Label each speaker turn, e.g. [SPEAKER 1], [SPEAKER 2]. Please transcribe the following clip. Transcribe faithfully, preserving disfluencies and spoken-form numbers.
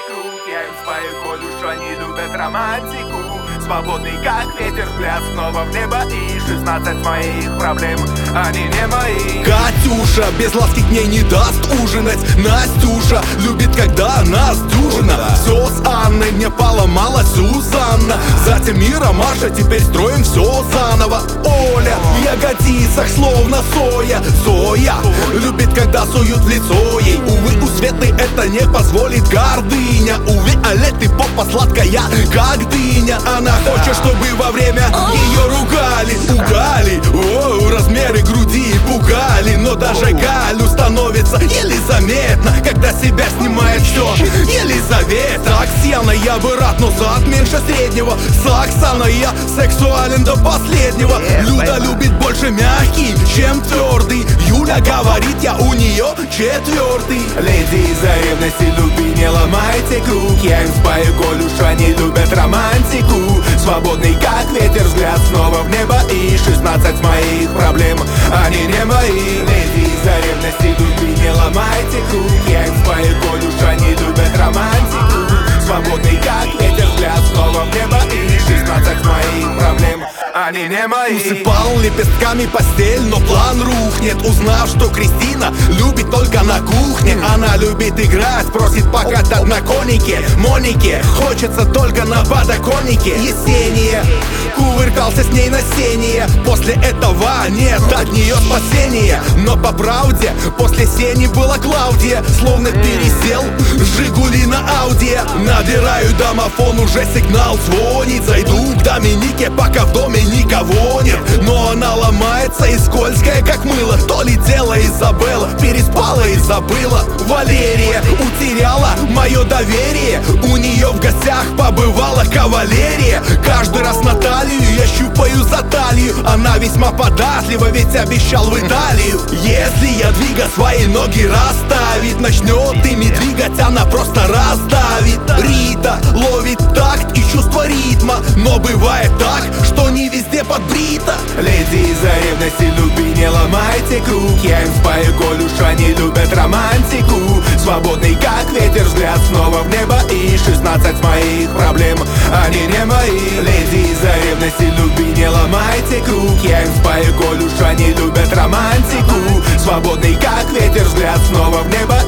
[SPEAKER 1] круг. Я им спою, коль уж они любят романтику. Свободный как ветер, взгляд снова в небо. И шестнадцать моих проблем, они не мои.
[SPEAKER 2] Катюша без ласки к ней не даст ужинать. Настюша любит, когда нас дюжина. Все с Анной мне поломала Сюзанна. Затем Мира, Маша, теперь строим все заново. Оля в ягодицах словно соя. Зоя любит, когда суют в лицо ей. Увы, у Светы это не позволит гордыня. Увы, Алеты попа сладкая, как дыня. Она хочет, чтобы во время ее ругали. Пугали, о, размеры груди пугали. Но даже Галю становится еле заметно, когда себя снимает все. Елизавета, Оксана, я бы рад, но зад меньше среднего. С Оксаной я сексуален до последнего. Люда любит больше мягкий, чем твердый. Юля говорит, я у нее четвертый.
[SPEAKER 1] Леди из-за ревности любви не ломайте круг. Я им спою, коль уж они любят романтику. Свободный как ветер, взгляд снова в небо. И шестнадцать моих проблем, они не мои. Леди из-за ревности любви не ломайте круг. Я им спою, коль уж они любят романтику. Свободный как ветер, взгляд снова в небо. И шестнадцать моих проблем, они не мои.
[SPEAKER 2] Усыпал лепестками постель, но план рухнет, узнав, что Кристина любит только на кухне. Она любит играть, просит покатать на конике. Монике хочется только на подоконнике. Есения кувыркался с ней на сене. После этого нет от нее спасения. Но по правде после Сени была Клаудия. Словно пересел Жигули на Ауди. Набираю домофон, уже сигнал звонит. Зайду к Доминике, пока в доме никого нет. Но она ломается и скользкая, как мыло. То ли дело Изабелла переспала и забыла. Валерия утеряла мое доверие. У нее в гостях побывала кавалерия. Каждый раз Наталью я щупаю за талию. Она весьма податлива, ведь обещал в Италию. Если я двигать свои ноги расставить, начнет ими двигать, она просто раздавит. Рита ловит такт и чувство ритма. Но бывает так, что не везде подбрита.
[SPEAKER 1] Леди из-за ревности любви не ломайте круг. Я им спою, коль уж они любят романтику. Свободный как ветер, взгляд снова в небо. И шестнадцать моих проблем, они не мои. Леди из-за ревности любви не ломайте круг. Я им спою, коль уж они любят романтику. Свободный как ветер, взгляд снова в небо.